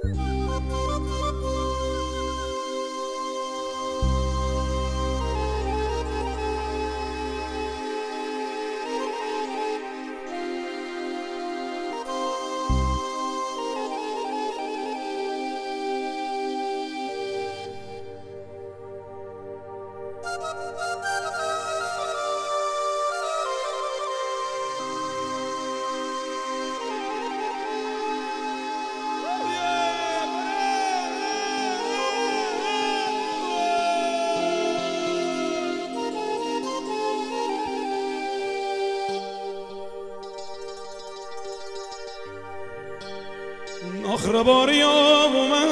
آخر باری اومد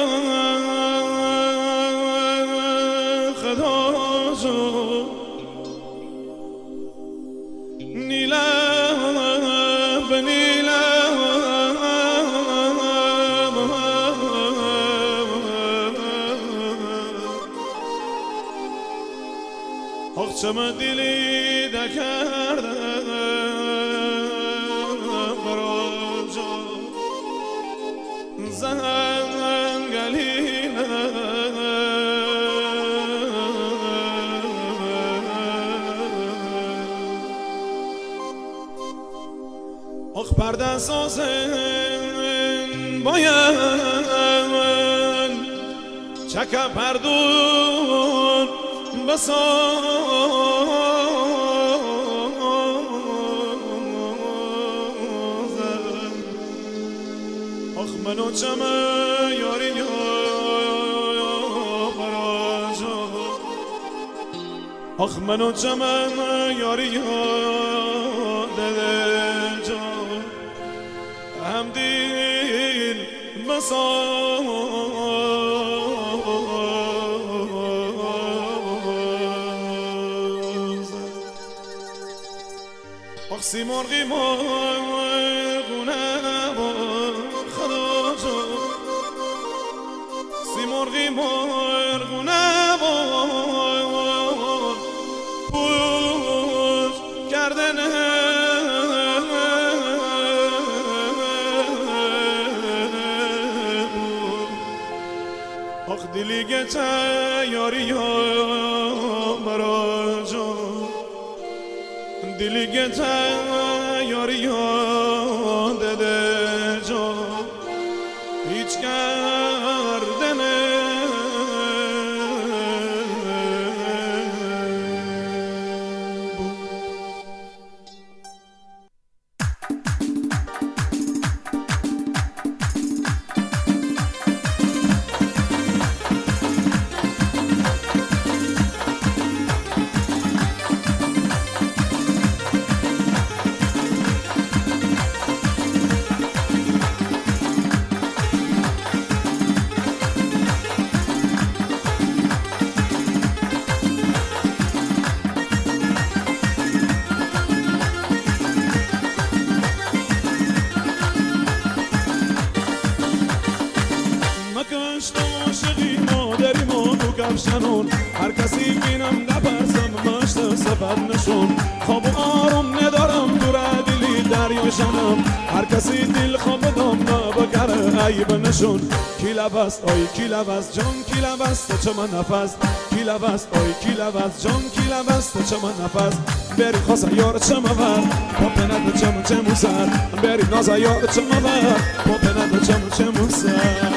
خدا شد نیله به نیله آخ چه من دیلی دکردم آخ پرده سازن باید چک پردون بسازن آخ منو چمه یاری براجا آخ منو چمه یاری هم دل بساز آخ سیمرغی مرغونه خدا جان سیمرغی مرغونه پوز کردن آخ دلی گته یاری ها مرا جان دلی گته یاری ها دده جان هیچ کردنه شنون هر کسی بینم نبرزم مشت سفر نشون خواب و آروم ندارم دور دلی دریا شنم هر کسی دل خواب دام نبکره عیب نشون کی لبست آی کی لبست جان کی لبست تو چه من نفس کی لبست آی کی لبست جان کی لبست تو چه من نفس بری خواسته یار چه مور پاپنت چه موسر بری نازه یار چه مور پاپنت چه موسر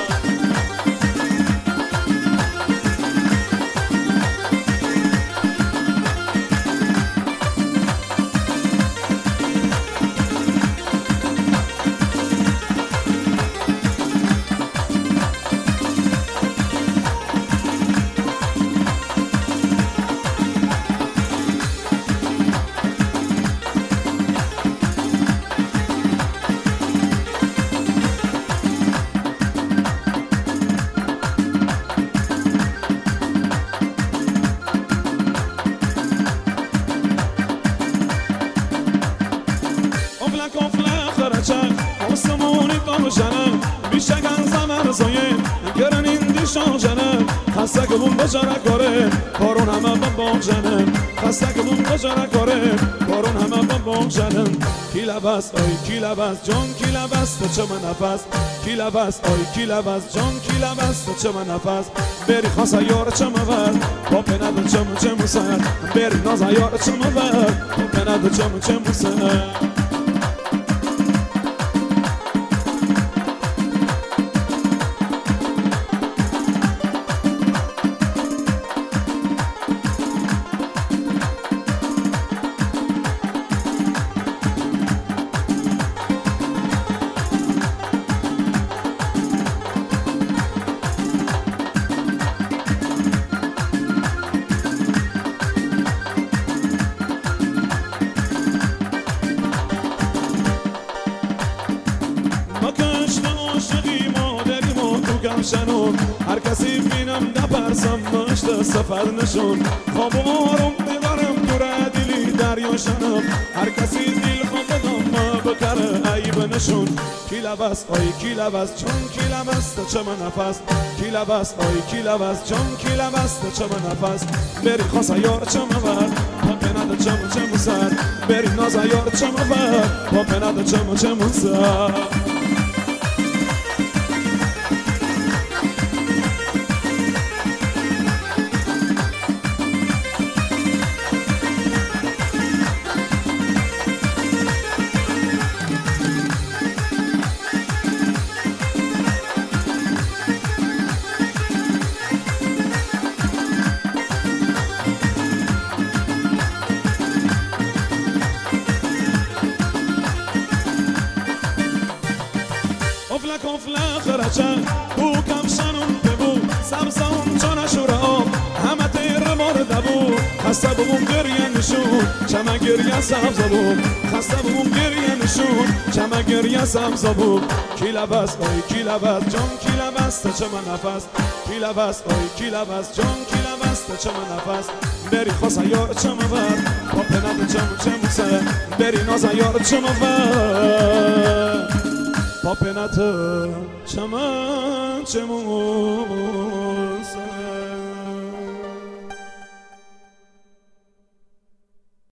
خسته کمون بجاره کاره کارون همه با جنم خسته کمون بجاره کاره کارون همه با بغجلم کی لبست آی کی لبست جان کی لبست چه من نفس کی لبست آی کی لبست جان کی لبست چه من نفس بری خاص یار چه مور با پند چه موسر بری ناز یار چه مور با پند چه موسر شنون هر کسی بینم نپرسم نشته سفر نشون خواب و آروم ندارم دور دلی دریا شنم هر کسی دل خواب بدم بکره عیب نشون کی لبست آی کی لبست چون کی لبست چه من نفس کی لبست آی کی لبست جان کی لبست چه من نفس بری خاص یار چه مور با پند چه موسر بری ناز یار چه مور با پند چه موسر افلا خرچن بو کمشنون ببو سبزم چون شورا همه تیر مرده بو خسته بوم گریه نشون چمه گریه سبز بوم خسته بوم گریه نشون چمه گریه سبز بوم کی لبست آی کی لبست جان کی لبست چه من نفس کی لبست آی کی لبست جان کی لبست چه من نفس بری خاص یار چه مور با پند چه موسه بری ناز یار چه مور پاپنات چمن چه موسه